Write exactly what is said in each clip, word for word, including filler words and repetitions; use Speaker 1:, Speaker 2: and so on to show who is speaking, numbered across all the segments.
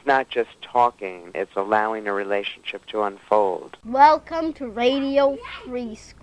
Speaker 1: not just talking, it's allowing a relationship to unfold.
Speaker 2: Welcome to Radio Free School.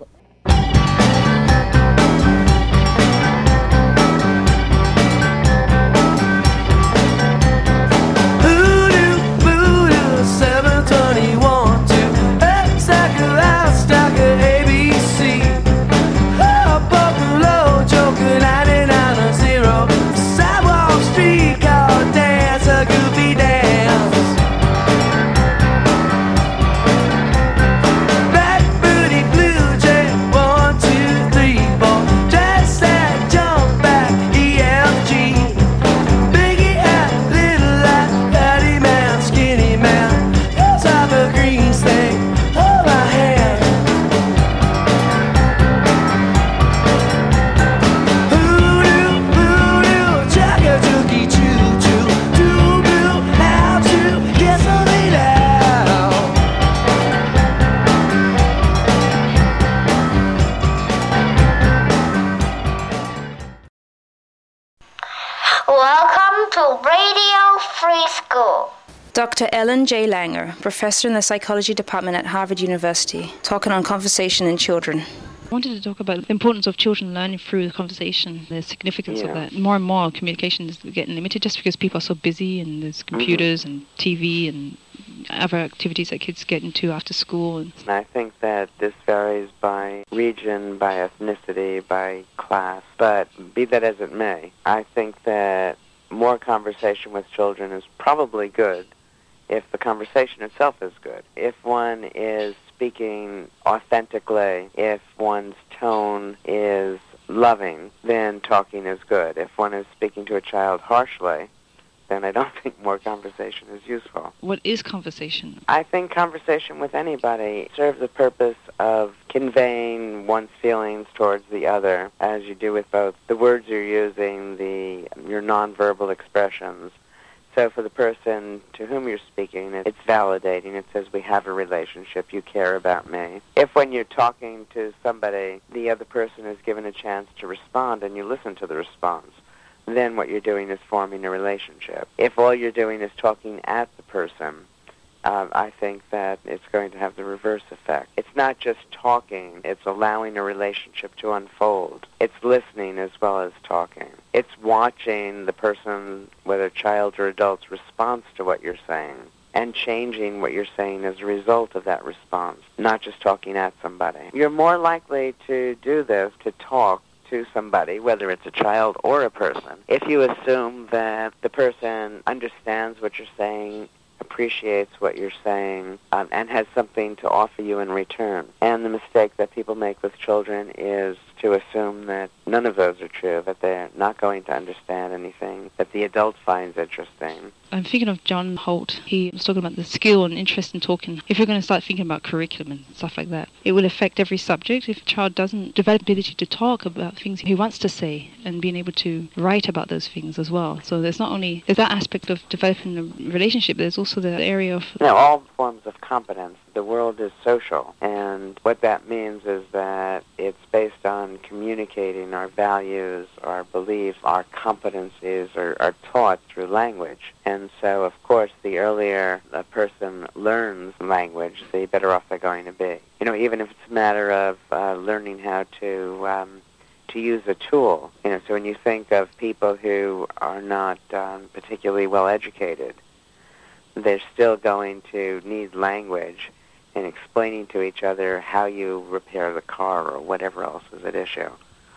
Speaker 3: Welcome to Radio Free School.
Speaker 4: Doctor Ellen J. Langer, professor in the psychology department at Harvard University, talking on conversation in children.
Speaker 5: I wanted to talk about the importance of children learning through the conversation, the significance
Speaker 1: yeah.
Speaker 5: of that. More and more communication is getting limited just because people are so busy, and there's computers mm-hmm. and T V and other activities that kids get into after school. And
Speaker 1: I think that this varies by region, by ethnicity, by class, but be that as it may, I think that more conversation with children is probably good if the conversation itself is good. If one is speaking authentically, if one's tone is loving, then talking is good. If one is speaking to a child harshly, then I don't think more conversation is useful.
Speaker 5: What is conversation?
Speaker 1: I think conversation with anybody serves the purpose of conveying one's feelings towards the other, as you do with both the words you're using, the your nonverbal expressions. So for the person to whom you're speaking, it's validating. It says, we have a relationship, you care about me. If when you're talking to somebody, the other person is given a chance to respond and you listen to the response, then what you're doing is forming a relationship. If all you're doing is talking at the person, uh, I think that it's going to have the reverse effect. It's not just talking, it's allowing a relationship to unfold. It's listening as well as talking. It's watching the person, whether child or adult's response to what you're saying, and changing what you're saying as a result of that response, not just talking at somebody. You're more likely to do this, to talk to somebody, whether it's a child or a person, if you assume that the person understands what you're saying, appreciates what you're saying, um, and has something to offer you in return. And the mistake that people make with children is to assume that none of those are true, that they're not going to understand anything that the adult finds interesting.
Speaker 5: I'm thinking of John Holt. He was talking about the skill and interest in talking. If you're going to start thinking about curriculum and stuff like that, it will affect every subject. If a child doesn't develop the ability to talk about things he wants to say and being able to write about those things as well. So there's not only there's that aspect of developing a relationship, there's also the area of...
Speaker 1: You know, all forms of competence. The world is social, and what that means is that it's based on communicating our values, our beliefs, our competencies are, are taught through language. And so, of course, the earlier a person learns language, the better off they're going to be. You know, even if it's a matter of uh, learning how to um, to use a tool. You know, so when you think of people who are not um, particularly well educated, they're still going to need language in explaining to each other how you repair the car or whatever else is at issue.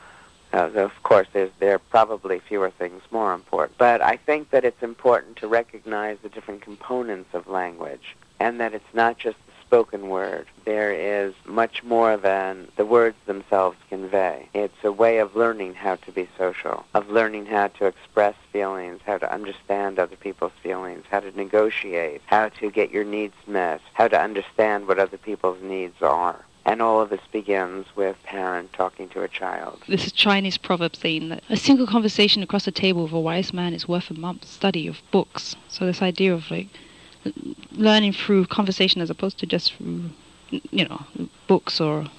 Speaker 1: Uh, so of course, there's, there are probably fewer things more important. But I think that it's important to recognize the different components of language, and that it's not just the spoken word. There is much more than the words themselves convey. It's a way of learning how to be social, of learning how to express feelings, how to understand other people's feelings, how to negotiate, how to get your needs met, how to understand what other people's needs are. And all of this begins with a parent talking to a child.
Speaker 5: This is Chinese proverb saying that a single conversation across the table with a wise man is worth a month's study of books. So this idea of like learning through conversation as opposed to just through, you know, books or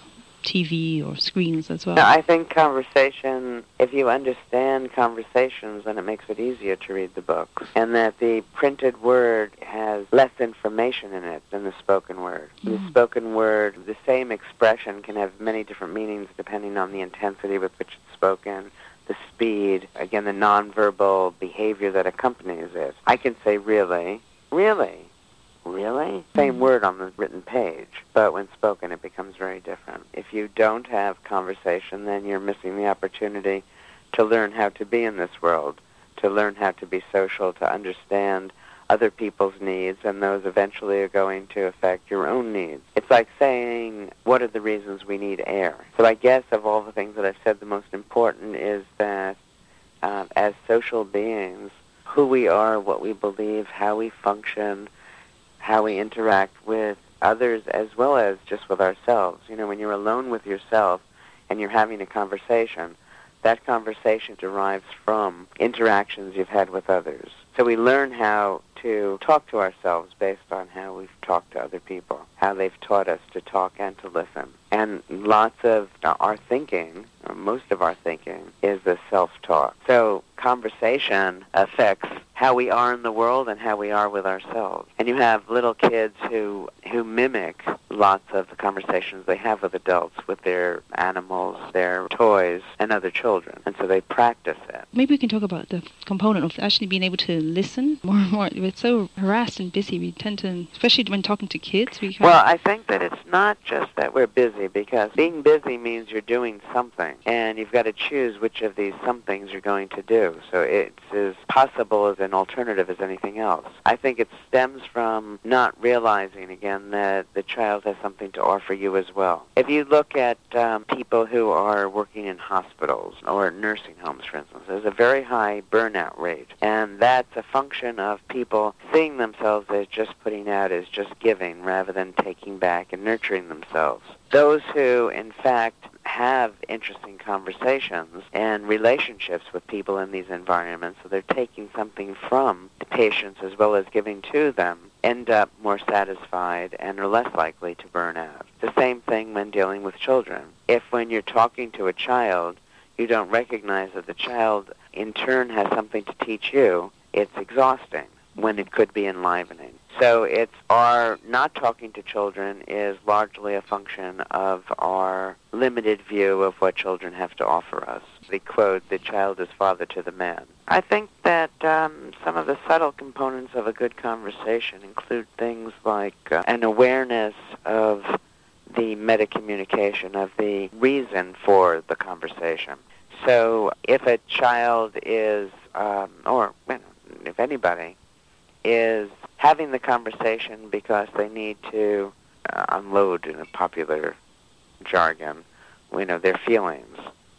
Speaker 5: T V or screens as well?
Speaker 1: No, I think conversation, if you understand conversations, then it makes it easier to read the books. And that the printed word has less information in it than the spoken word. Mm. The spoken word, the same expression can have many different meanings depending on the intensity with which it's spoken, the speed, again, the nonverbal behavior that accompanies it. I can say really, really, really? Same word on the written page, but when spoken it becomes very different. If you don't have conversation, then you're missing the opportunity to learn how to be in this world, to learn how to be social, to understand other people's needs, and those eventually are going to affect your own needs. It's like saying, what are the reasons we need air? So I guess of all the things that I've said, the most important is that uh, as social beings, who we are, what we believe, how we function, how we interact with others as well as just with ourselves. You know, when you're alone with yourself and you're having a conversation, that conversation derives from interactions you've had with others. So we learn how to talk to ourselves based on how we've talked to other people, how they've taught us to talk and to listen. And lots of our thinking, or most of our thinking, is the self-talk. So conversation affects how we are in the world and how we are with ourselves. And you have little kids who who mimic lots of the conversations they have with adults, with their animals, their toys, and other children. And so they practice it.
Speaker 5: Maybe we can talk about the component of actually being able to listen more and more. We're so harassed and busy. We tend to, especially when talking to kids. We kind
Speaker 1: well,
Speaker 5: of...
Speaker 1: I think that it's not just that we're busy, because being busy means you're doing something, and you've got to choose which of these somethings you're going to do. So it's as possible as an alternative as anything else. I think it stems from not realizing, again, that the child has something to offer you as well. If you look at um, people who are working in hospitals or nursing homes, for instance, there's a very high burnout rate, and that's a function of people seeing themselves as just putting out, as just giving, rather than taking back and nurturing themselves. Those who, in fact, have interesting conversations and relationships with people in these environments, so they're taking something from the patients as well as giving to them, end up more satisfied and are less likely to burn out. The same thing when dealing with children. If when you're talking to a child, you don't recognize that the child in turn has something to teach you, it's exhausting when it could be enlivening. So it's our not talking to children is largely a function of our limited view of what children have to offer us. The quote, the child is father to the man. I think that um, some of the subtle components of a good conversation include things like uh, an awareness of the meta-communication, of the reason for the conversation. So if a child is, um, or you know, if anybody, is having the conversation because they need to uh, unload, in a popular jargon, you know, their feelings.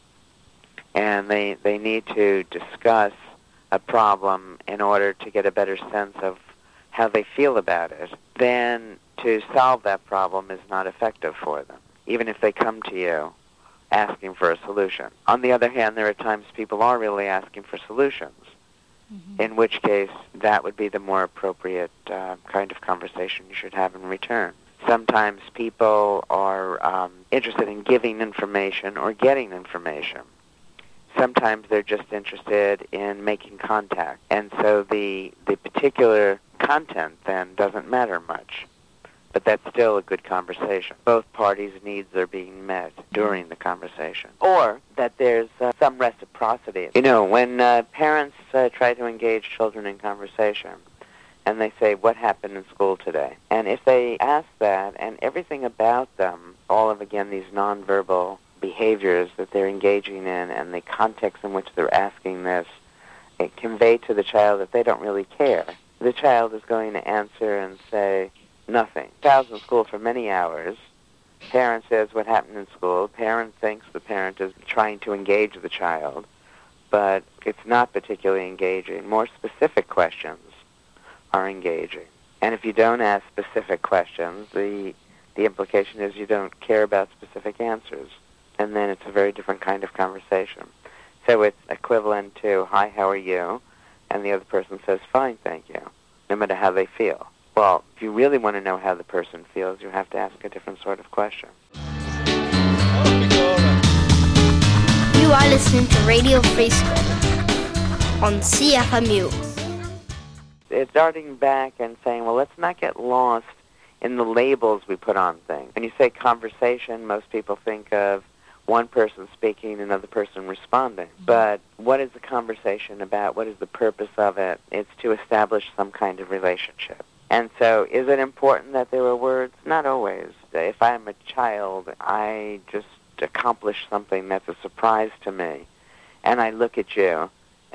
Speaker 1: And they, they need to discuss a problem in order to get a better sense of how they feel about it, then to solve that problem is not effective for them, even if they come to you asking for a solution. On the other hand, there are times people are really asking for solutions, mm-hmm. in which case that would be the more appropriate uh, kind of conversation you should have in return. Sometimes people are um, interested in giving information or getting information. Sometimes they're just interested in making contact. And so the the particular content then doesn't matter much. But that's still a good conversation. Both parties' needs are being met during the conversation. Or that there's uh, some reciprocity. You know, when uh, parents uh, try to engage children in conversation, and they say, what happened in school today? And if they ask that, and everything about them, all of, again, these nonverbal behaviors that they're engaging in and the context in which they're asking this, it convey to the child that they don't really care. The child is going to answer and say, nothing. Child's in school for many hours. Parent says what happened in school. Parent thinks the parent is trying to engage the child, but it's not particularly engaging. More specific questions are engaging. And if you don't ask specific questions, the the implication is you don't care about specific answers. And then it's a very different kind of conversation. So it's equivalent to, hi, how are you? And the other person says, fine, thank you, no matter how they feel. Well, if you really want to know how the person feels, you have to ask a different sort of question.
Speaker 2: are listening to Radio Free School on C F M U.
Speaker 1: It's darting back and saying, well, let's not get lost in the labels we put on things. When you say conversation, most people think of one person speaking, another person responding. But what is the conversation about? What is the purpose of it? It's to establish some kind of relationship. And so is it important that there are words? Not always. If I'm a child, I just accomplish something that's a surprise to me, and I look at you,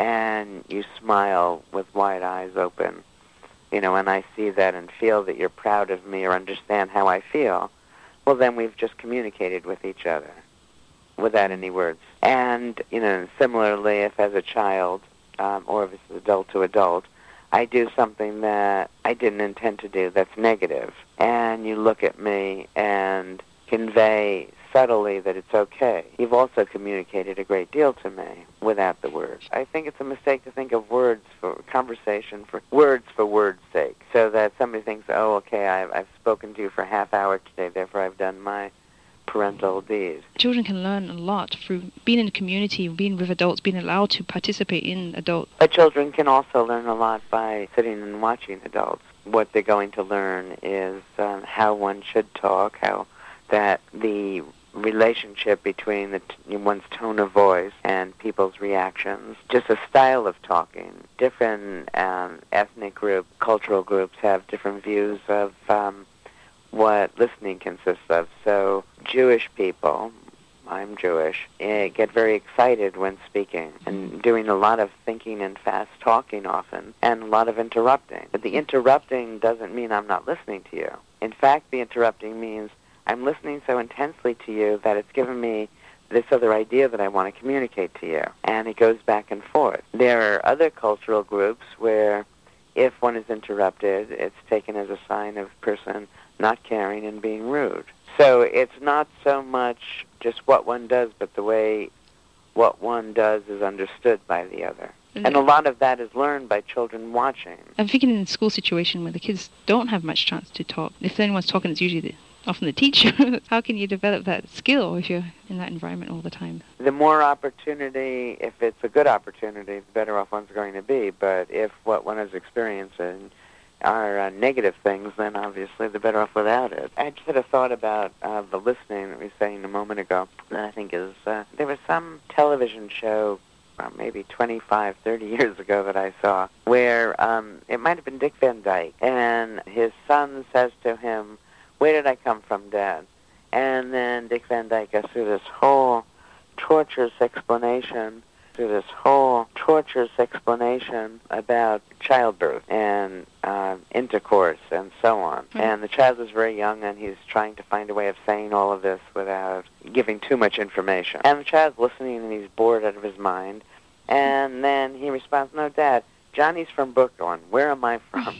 Speaker 1: and you smile with wide eyes open, you know, and I see that and feel that you're proud of me or understand how I feel, well, then we've just communicated with each other without any words. And, you know, similarly, if as a child, um, or if it's adult to adult, I do something that I didn't intend to do that's negative, and you look at me and convey subtly that it's okay. You've also communicated a great deal to me without the words. I think it's a mistake to think of words for conversation, for words for words' sake, so that somebody thinks, oh, okay, I've, I've spoken to you for a half hour today, therefore I've done my parental deed.
Speaker 5: Children can learn a lot through being in a community, being with adults, being allowed to participate in adult.
Speaker 1: But children can also learn a lot by sitting and watching adults. What they're going to learn is um, how one should talk, how that the relationship between the t- one's tone of voice and people's reactions, just a style of talking. Different um, ethnic groups, cultural groups have different views of um, what listening consists of. So Jewish people, I'm Jewish, eh, get very excited when speaking and doing a lot of thinking and fast talking often and a lot of interrupting. But the interrupting doesn't mean I'm not listening to you. In fact, the interrupting means I'm listening so intensely to you that it's given me this other idea that I want to communicate to you. And it goes back and forth. There are other cultural groups where if one is interrupted, it's taken as a sign of a person not caring and being rude. So it's not so much just what one does, but the way what one does is understood by the other. And a lot of that is learned by children watching.
Speaker 5: I'm thinking in a school situation where the kids don't have much chance to talk. If anyone's talking, it's usually the often the teacher. How can you develop that skill if you're in that environment all the time?
Speaker 1: The more opportunity, if it's a good opportunity, the better off one's going to be. But if what one is experiencing are uh, negative things, then obviously the better off without it. I just had a thought about uh, the listening that we were saying a moment ago that I think is, uh, there was some television show uh, maybe twenty-five, thirty years ago that I saw where um, it might have been Dick Van Dyke, and his son says to him, "Where did I come from, Dad?" And then Dick Van Dyke goes through this whole torturous explanation, through this whole torturous explanation about childbirth and uh, intercourse and so on. Mm-hmm. And the child is very young, and he's trying to find a way of saying all of this without giving too much information. And the child's listening, and he's bored out of his mind. And then he responds, "No, Dad, Johnny's from Brooklyn. Where am I from?"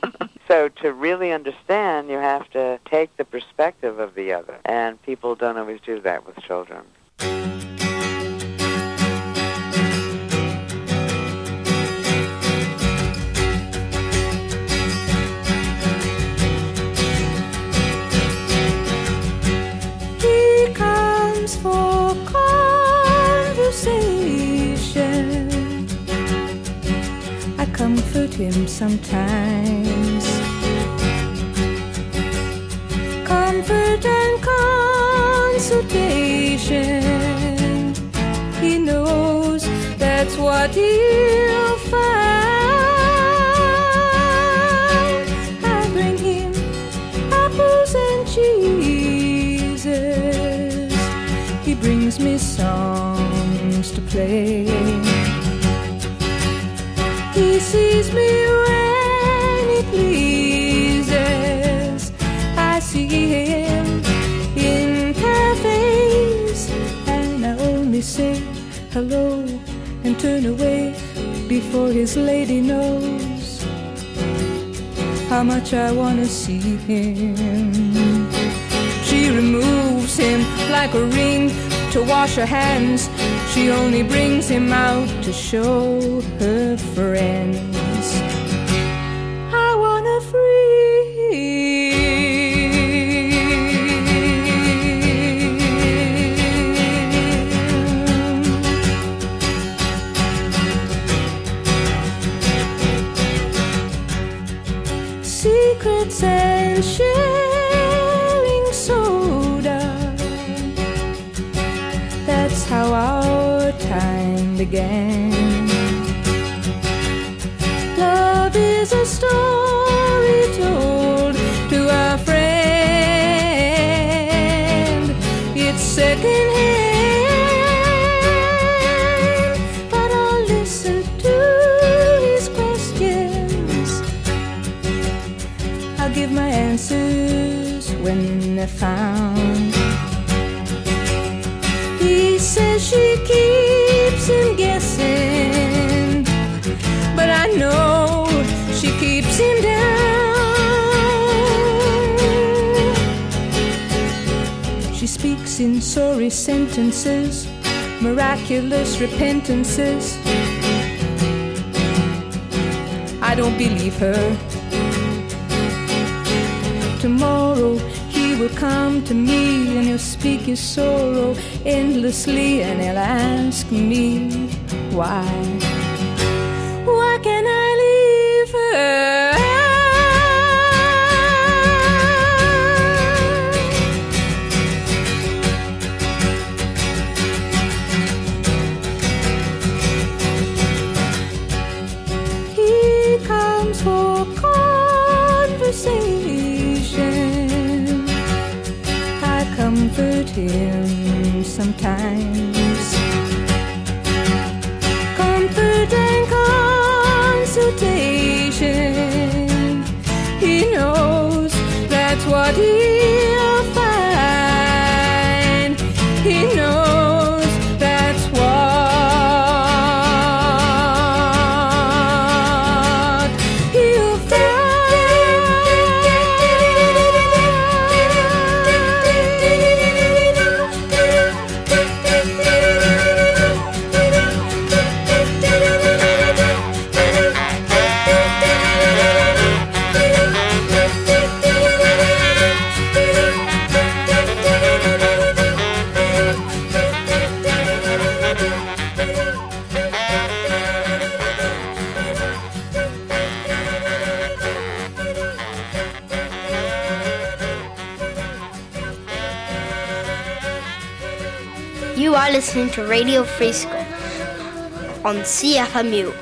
Speaker 1: So to really understand, you have to take the perspective of the other. And people don't always do that with children.
Speaker 6: He comes for conversation. I comfort him sometimes. Comfort and consultation. He knows that's what he'll find. I bring him apples and cheeses. He brings me songs to play. He sees me when he pleases. I see him in cafes, and I only say hello and turn away before his lady knows how much I want to see him. She removes him like a ring to wash her hands. She only brings him out to show her friends. I want to free. secrets and sharing soda. That's how our time began. Love is a story told to a friend. It's secondhand, but I'll listen to his questions. I'll give my answers when they're found. He says she keeps him guessing, but I know she keeps him down. She speaks in sorry sentences, miraculous repentances. I don't believe her. Tomorrow he will come to me and he'll speak his sorrow endlessly, and he'll ask me why. Why can't I leave her? He comes for conversation. I comfort him sometimes. Comfort and consultation. He knows that's what he'll find. He knows that's what he'll
Speaker 2: You are listening to Radio Free School on C F M U.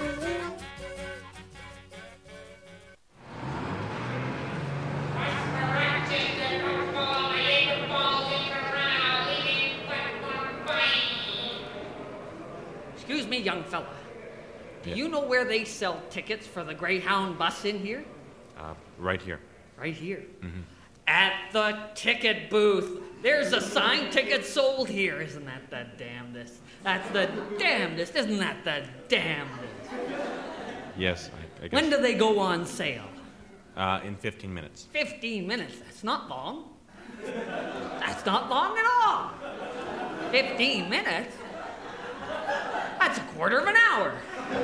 Speaker 7: Excuse me, young fella. Do
Speaker 8: Yeah.
Speaker 7: you know where they sell tickets for the Greyhound bus in here?
Speaker 8: Uh, right here.
Speaker 7: Right here.
Speaker 8: Mm-hmm.
Speaker 7: At the ticket booth. There's a signed ticket sold here. Isn't that the damnedest? That's the damnedest. Isn't that the damnedest?
Speaker 8: Yes, I, I guess.
Speaker 7: When do they go on sale?
Speaker 8: Uh, in fifteen minutes.
Speaker 7: Fifteen minutes. That's not long. That's not long at all. Fifteen minutes? That's a quarter of an hour.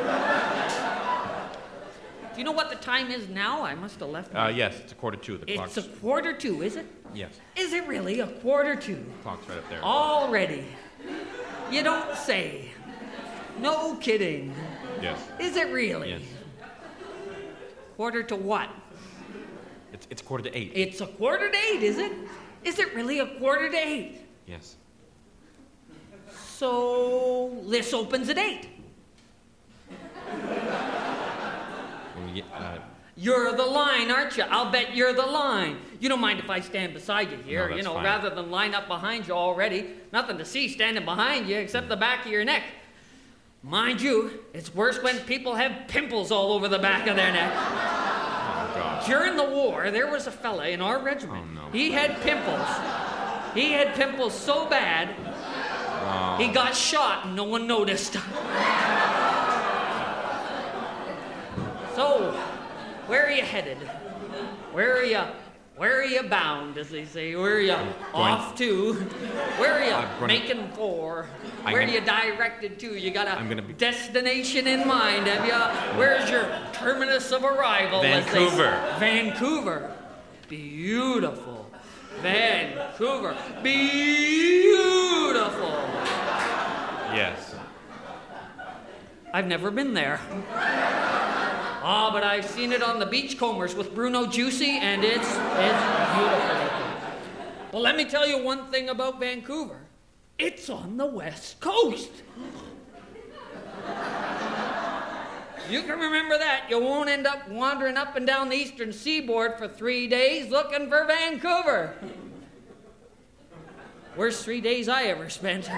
Speaker 7: Do you know what the time is now? I must have left.
Speaker 8: Uh, yes, it's a quarter two. The
Speaker 7: It's
Speaker 8: clock's...
Speaker 7: a quarter to, is it?
Speaker 8: Yes,
Speaker 7: Is it really a quarter to?
Speaker 8: the clock's right up there.
Speaker 7: Already. You don't say. No kidding.
Speaker 8: Yes.
Speaker 7: Is it really?
Speaker 8: Yes.
Speaker 7: Quarter to what?
Speaker 8: It's, it's quarter to eight.
Speaker 7: It's a quarter to eight, is it? Is it really a quarter to eight?
Speaker 8: Yes.
Speaker 7: So this opens at eight.
Speaker 8: Well, yeah, uh,
Speaker 7: You're the line, aren't you? I'll bet you're the line. You don't mind if I stand beside you here,
Speaker 8: No, that's
Speaker 7: you know,
Speaker 8: fine.
Speaker 7: rather than line up behind you already. Nothing to see standing behind you except the back of your neck. Mind you, it's worse when people have pimples all over the back of their neck.
Speaker 8: oh, God.
Speaker 7: During the war, there was a fella in our regiment.
Speaker 8: Oh, no.
Speaker 7: He had pimples. He had pimples so bad,
Speaker 8: Oh.
Speaker 7: he got shot and no one noticed. So, where are you headed? Where are you, where are you bound, as they say? Where are you off to? Where are you
Speaker 8: I'm gonna-
Speaker 7: making for?
Speaker 8: I'm
Speaker 7: Where are
Speaker 8: gonna-
Speaker 7: you directed to? You got a
Speaker 8: I'm gonna be-
Speaker 7: destination in mind, have you? Where's your terminus of arrival? as they say?
Speaker 8: Vancouver.
Speaker 7: Vancouver. Beautiful. Vancouver. Beautiful.
Speaker 8: Yes.
Speaker 7: I've never been there. Ah, but I've seen it on the Beachcombers with Bruno Juicy, and it's it's beautiful. Well, let me tell you one thing about Vancouver. It's on the west coast. You can remember that. You won't end up wandering up and down the eastern seaboard for three days looking for Vancouver. Worst three days I ever spent.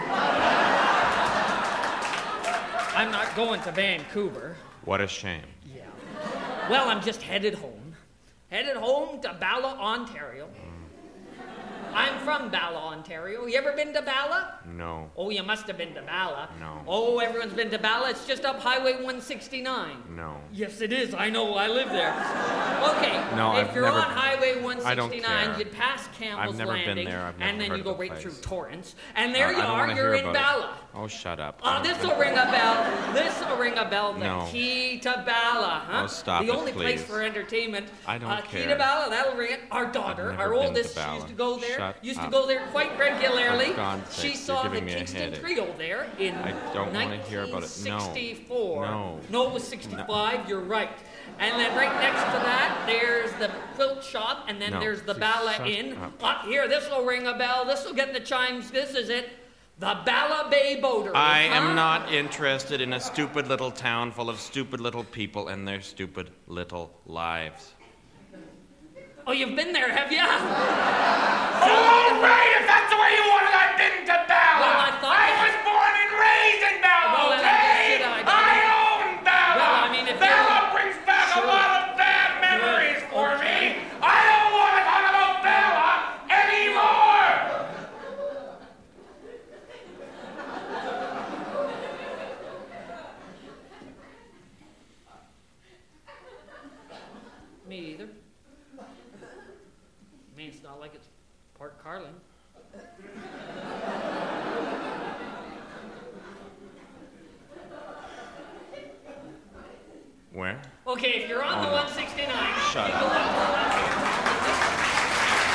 Speaker 7: I'm not going to Vancouver.
Speaker 8: What a shame.
Speaker 7: Yeah. Well, I'm just headed home. Headed home to Bala, Ontario. I'm from Bala, Ontario. You ever been to Bala?
Speaker 8: No.
Speaker 7: Oh, you must have been to Bala.
Speaker 8: No.
Speaker 7: Oh, everyone's been to Bala. It's just up Highway one sixty-nine.
Speaker 8: No.
Speaker 7: Yes, it is. I know. I live there. Okay.
Speaker 8: No,
Speaker 7: if
Speaker 8: I've
Speaker 7: you're
Speaker 8: never-
Speaker 7: on Highway one
Speaker 8: I don't
Speaker 7: sixty-nine,
Speaker 8: care.
Speaker 7: you'd pass Campbell's
Speaker 8: I've never been
Speaker 7: Landing,
Speaker 8: there. I've never
Speaker 7: and then
Speaker 8: heard
Speaker 7: you
Speaker 8: of
Speaker 7: go
Speaker 8: the
Speaker 7: right
Speaker 8: place.
Speaker 7: through Torrance, and there
Speaker 8: I-
Speaker 7: you
Speaker 8: I don't
Speaker 7: are.
Speaker 8: wanna
Speaker 7: You're
Speaker 8: hear
Speaker 7: in
Speaker 8: about it.
Speaker 7: Bala.
Speaker 8: Oh, shut up.
Speaker 7: Oh, this will ring a bell. This will ring a bell. The
Speaker 8: No.
Speaker 7: Key to Bala, huh?
Speaker 8: Oh, stop
Speaker 7: The
Speaker 8: it,
Speaker 7: only place
Speaker 8: please.
Speaker 7: for entertainment.
Speaker 8: I don't
Speaker 7: uh, Key
Speaker 8: care.
Speaker 7: to Bala, that'll ring it. Our daughter,
Speaker 8: never
Speaker 7: our
Speaker 8: been to
Speaker 7: oldest, she
Speaker 8: Bala.
Speaker 7: used to go there.
Speaker 8: Shut
Speaker 7: used to
Speaker 8: up.
Speaker 7: go there quite regularly.
Speaker 8: For God's
Speaker 7: She
Speaker 8: sakes, you're
Speaker 7: saw the
Speaker 8: giving me a
Speaker 7: Kingston
Speaker 8: headache.
Speaker 7: Trio there in
Speaker 8: I don't wanna hear about it. No.
Speaker 7: nineteen sixty-four.
Speaker 8: No.
Speaker 7: No, it was sixty-five. You're right. And then right next to that, there's the quilt shop, and then
Speaker 8: No.
Speaker 7: there's the
Speaker 8: Just
Speaker 7: Bala
Speaker 8: shut
Speaker 7: Inn.
Speaker 8: up.
Speaker 7: Up here, this will ring a bell. This will get the chimes. This is it. The Bala Bay Boatery.
Speaker 8: I
Speaker 7: huh?
Speaker 8: am not interested in a stupid little town full of stupid little people and their stupid little lives.
Speaker 7: Oh, you've been there, have you?
Speaker 9: All right, if that's the way you want it, I've been to Bala.
Speaker 7: Well, I thought
Speaker 9: I
Speaker 7: you-
Speaker 9: was born and raised in Bala,
Speaker 7: Well, then I
Speaker 9: okay?
Speaker 7: guess should I-
Speaker 9: I own Bala.
Speaker 7: Well, I mean, if
Speaker 9: Bala
Speaker 7: you're-
Speaker 9: brings back
Speaker 7: Sure.
Speaker 9: a lot of bad memories
Speaker 7: Good.
Speaker 9: for
Speaker 7: Okay.
Speaker 9: me. I don't want to talk about Bala anymore.
Speaker 7: Me either. I mean, it's not like it's Port Carlin.
Speaker 8: Where?
Speaker 7: Okay, if you're on
Speaker 8: Oh,
Speaker 7: the
Speaker 8: no.
Speaker 7: one sixty-nine,
Speaker 8: Shut
Speaker 7: you
Speaker 8: up.
Speaker 7: go up to the left here.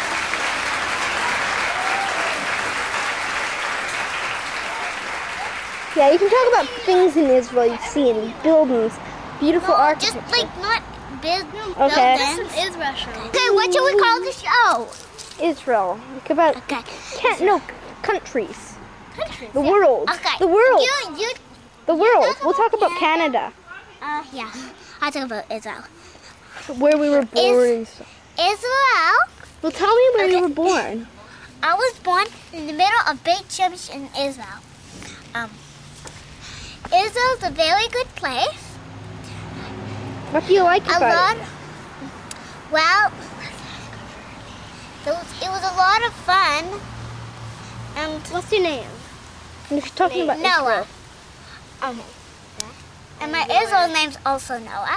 Speaker 2: Yeah, you can talk about things in Israel you see in buildings, beautiful
Speaker 3: No,
Speaker 2: architecture.
Speaker 3: just like not business
Speaker 2: Okay.
Speaker 3: buildings. Israel show. Okay, what should we call the show?
Speaker 2: Israel. Like about
Speaker 3: Okay.
Speaker 2: can't no countries.
Speaker 3: Countries.
Speaker 2: The world.
Speaker 3: Okay.
Speaker 2: The world.
Speaker 3: You, you,
Speaker 2: The world.
Speaker 3: talk
Speaker 2: We'll talk
Speaker 3: about
Speaker 2: about Canada,
Speaker 3: uh, yeah. I talk about Israel.
Speaker 2: where we were born and stuff.
Speaker 3: Israel.
Speaker 2: Well, tell me where you
Speaker 3: Okay.
Speaker 2: were born.
Speaker 3: I was born in the middle of Beit Shemesh in Israel. Um, Israel's a very good place.
Speaker 2: What do you like
Speaker 3: A
Speaker 2: about
Speaker 3: lot.
Speaker 2: it?
Speaker 3: Well, it was, it was a lot of fun. And
Speaker 2: What's your name? And if you're talking about
Speaker 3: Noah.
Speaker 2: Israel.
Speaker 3: Um, and my Israel name's also Noah.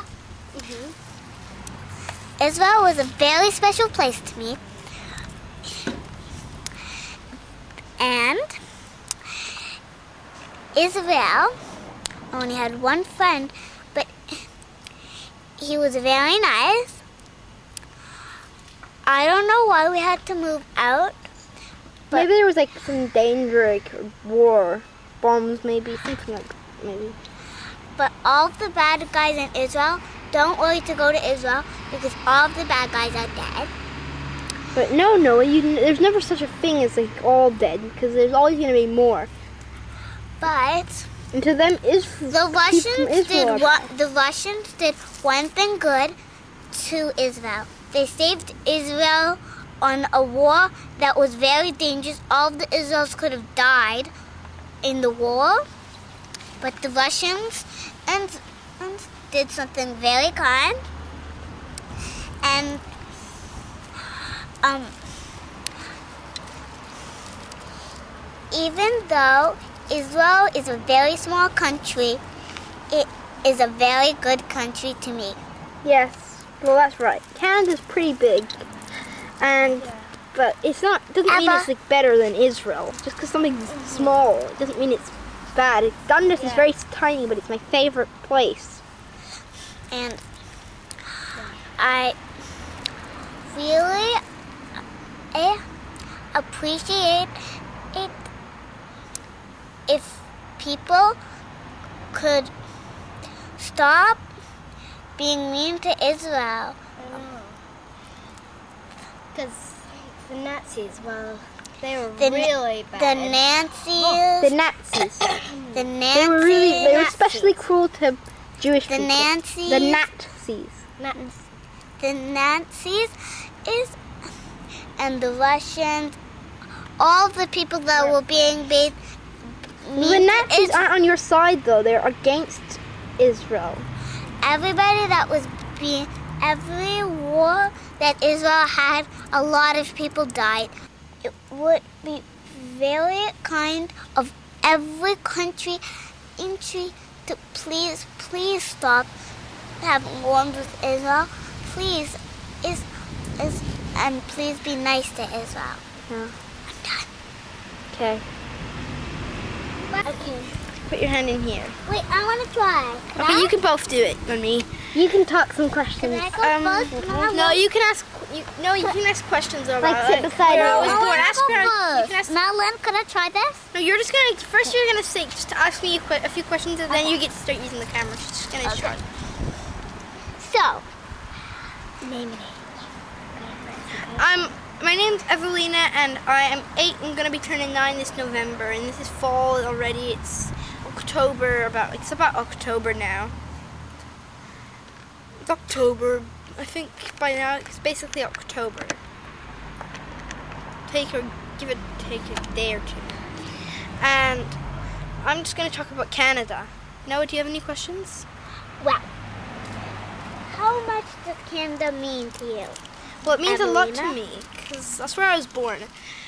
Speaker 3: Israel was a very special place to me. And Israel only had one friend, but he was very nice. I don't know why we had to move out. But
Speaker 2: Maybe there was like some danger, like war, bombs, maybe something like maybe.
Speaker 3: But all of the bad guys in Israel don't worry to go to Israel because all of the bad guys are dead.
Speaker 2: But no, Noah, you, there's never such a thing as like all dead because there's always going to be more.
Speaker 3: But
Speaker 2: And to them, is
Speaker 3: the Russians
Speaker 2: Israel
Speaker 3: did what? The Russians did one thing good to Israel. They saved Israel on a war that was very dangerous. All of the Israels could have died in the war, but the Russians and, and did something very kind. And um, even though Israel is a very small country, it is a very good country to me.
Speaker 2: Yes, well that's right. Canada's pretty big, and but it's not. Doesn't mean
Speaker 3: Abba.
Speaker 2: it's like better than Israel. Just because something's small, it doesn't mean it's bad. It, Dundas is very tiny, but it's my favorite place.
Speaker 3: And I really eh, appreciate it if people could stop being mean to Israel.
Speaker 2: I know. Because the Nazis, well, they were
Speaker 3: The,
Speaker 2: really bad.
Speaker 3: the Nazis.
Speaker 2: Oh, the Nazis.
Speaker 3: the Nazis.
Speaker 2: They were really, they were especially cruel to Jewish
Speaker 3: the
Speaker 2: people.
Speaker 3: Nazis.
Speaker 2: The Nazis. Nazis.
Speaker 3: The Nazis is, and the Russians, all the people that were being made.
Speaker 2: The Nazis aren't on your side, though. They're against Israel.
Speaker 3: Everybody that was being, every war that Israel had, a lot of people died. It would be very kind of every country, country to please, please stop having wars with Israel. Please, is, is, and please be nice to Israel.
Speaker 2: Yeah.
Speaker 3: I'm done.
Speaker 2: Okay.
Speaker 3: Okay.
Speaker 2: Put your hand in here.
Speaker 3: Wait, I want to try. Can
Speaker 2: Okay,
Speaker 3: I?
Speaker 2: you can both do it, Mummy. You can talk some questions.
Speaker 3: Can I go first? Mama?
Speaker 2: No, you can ask. You, no, you can ask questions about
Speaker 3: Like sit beside
Speaker 2: where
Speaker 3: me.
Speaker 2: I was
Speaker 3: I
Speaker 2: born.
Speaker 3: wanna
Speaker 2: Ask
Speaker 3: go
Speaker 2: her. You
Speaker 3: first.
Speaker 2: can ask.
Speaker 3: Madeline, could I try this?
Speaker 2: No, you're just gonna. First, you're gonna say just to ask me a, que- a few questions, and then you get to start using the camera. She's just gonna
Speaker 3: Okay.
Speaker 2: start.
Speaker 3: So, name it.
Speaker 2: I'm. My name's Evelina, and I am eight. I'm gonna be turning nine this November, and this is fall already. It's October. About. It's about October now. It's October. I think by now it's basically October. Take or give it, take a day or two. And I'm just going to talk about Canada. Noah, do you have any questions?
Speaker 3: Well, how much does Canada mean to you?
Speaker 2: Well, it means a lot to
Speaker 3: Evelina?
Speaker 2: me because that's where I was born.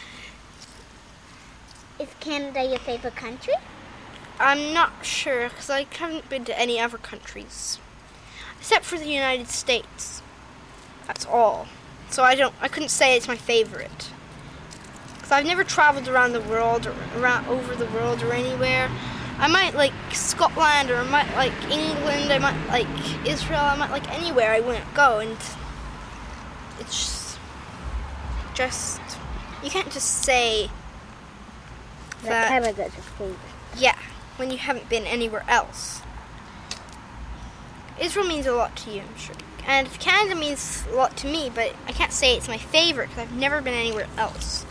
Speaker 3: Is Canada your favorite country?
Speaker 2: I'm not sure because I haven't been to any other countries except for the United States. That's all. So I don't. I couldn't say it's my favorite. Cause I've never traveled around the world or around over the world or anywhere. I might like Scotland, or I might like England. I might like Israel. I might like anywhere I wouldn't go, and it's just, just you can't just say that.
Speaker 3: Canada's your favorite.
Speaker 2: Yeah, when you haven't been anywhere else. Israel means a lot to you, I'm sure. And Canada means a lot to me, but I can't say it's my favorite because I've never been anywhere else.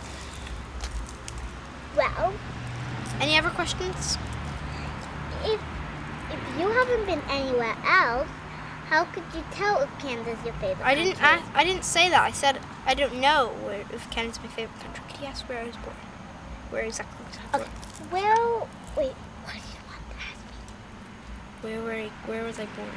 Speaker 3: Well,
Speaker 2: Any other questions?
Speaker 3: if if you haven't been anywhere else, how could you tell if Canada's your favorite
Speaker 2: I didn't
Speaker 3: country?
Speaker 2: ask, I didn't say that. I said I don't know where, if Canada's my favorite country. Could you ask where I was born? Where exactly was I born?
Speaker 3: Okay. Well, wait. What do you want to ask me?
Speaker 2: Where were I, where was I born?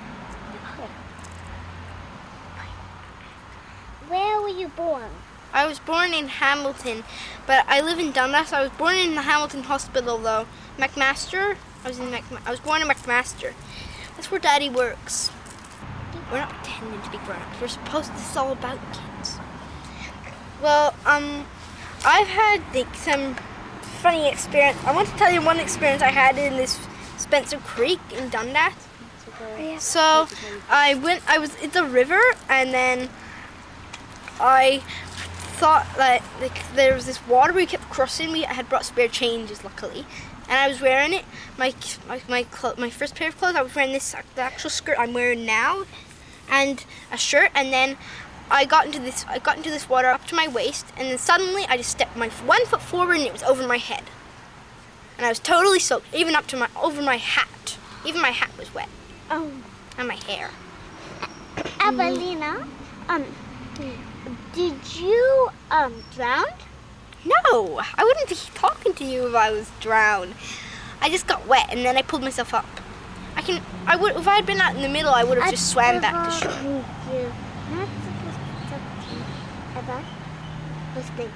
Speaker 3: Where were you born?
Speaker 2: I was born in Hamilton, but I live in Dundas. I was born in the Hamilton Hospital, though. McMaster. I was in Mac. I was born in McMaster. That's where Daddy works. We're not pretending to be grown-ups. We're supposed. This is all about kids. Well, um, I've had like some funny experience. I want to tell you one experience I had in this Spencer Creek in Dundas. So I went. I was. It's a river, and then I thought that like there was this water we kept crossing. We had brought spare changes, luckily, and I was wearing it. My my my, clo- my first pair of clothes. I was wearing this the actual skirt I'm wearing now, and a shirt. And then I got into this. I got into this water up to my waist, and then suddenly I just stepped my one foot forward, and it was over my head, and I was totally soaked, even up to my over my hat. Even my hat was wet.
Speaker 3: Oh.
Speaker 2: And my hair.
Speaker 3: Evelina, um, did you um drown?
Speaker 2: No, I wouldn't be talking to you if I was drowned. I just got wet and then I pulled myself up. I can. I would if I had been out in the middle. I would have just swam back to shore.
Speaker 3: You're not supposed to talk to me ever. Listen.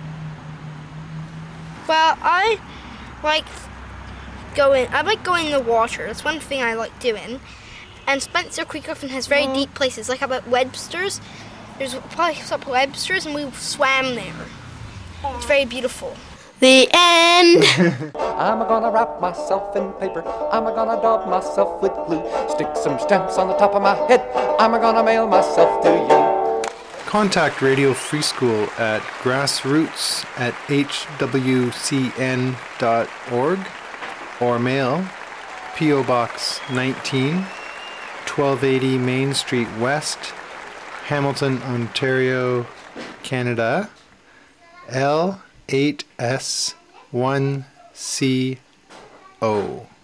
Speaker 2: Well, I like going. I like going in the water. That's one thing I like doing. And Spencer Creek often has very deep places, like up at Webster's. There's a place up at Webster's, and we swam there. It's very beautiful. The end.
Speaker 10: I'm gonna wrap myself in paper. I'm gonna daub myself with glue. Stick some stamps on the top of my head. I'm gonna mail myself to you.
Speaker 11: Contact Radio Free School at grassroots at h w c n dot org or mail P O Box nineteen, twelve eighty Main Street West, Hamilton, Ontario, Canada, L eight S one C O.